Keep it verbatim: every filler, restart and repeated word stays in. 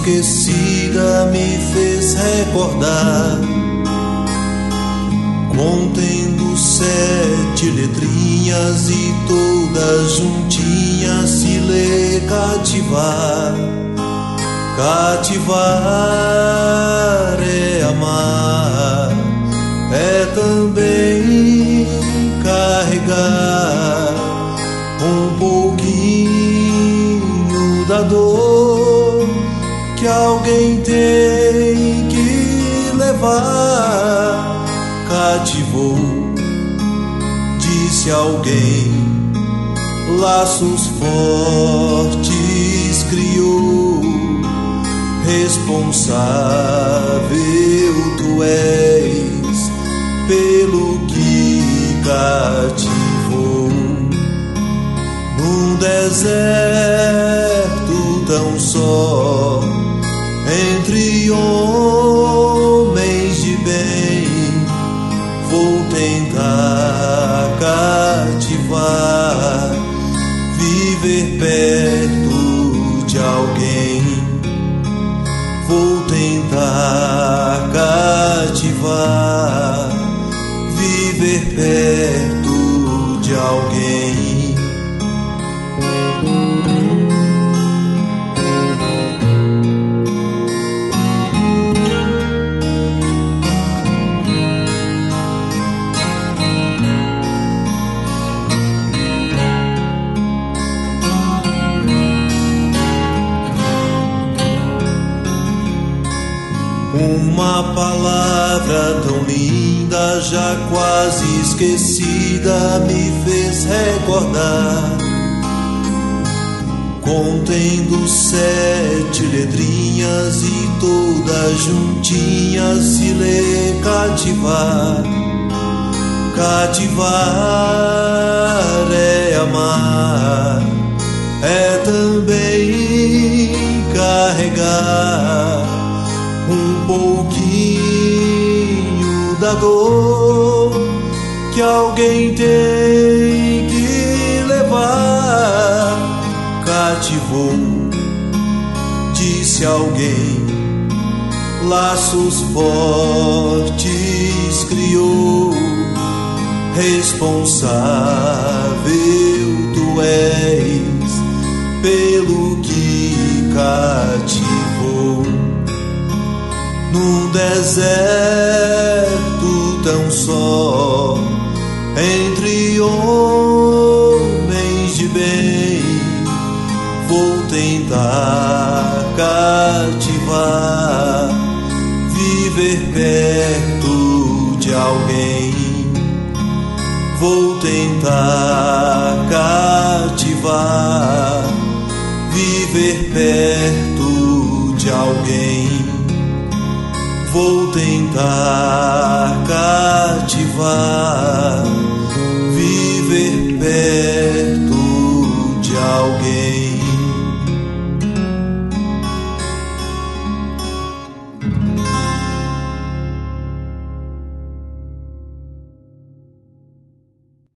esquecida me fez recordar, contendo sete letrinhas e todas juntinhas se lê cativar. Cativar é amar, é também carregar um pouquinho da dor que alguém tem que levar. Cativou, disse alguém, laços fortes criou. Responsável tu és pelo que cativou. Num deserto tão só, entre homens de bem, vou tentar cativar, viver perto de alguém. Vou tentar cativar, viver perto de alguém. Uma palavra tão linda, já quase esquecida, me fez recordar, contendo sete letrinhas e todas juntinhas se lê cativar. Cativar é amar, é também carregar um pouquinho da dor que alguém tem que levar. Cativou, disse alguém, laços fortes criou. Responsável tu és pelo que cativou. Num deserto tão só, entre homens de bem, vou tentar cativar, viver perto de alguém. Vou tentar cativar, viver perto de alguém. Vou tentar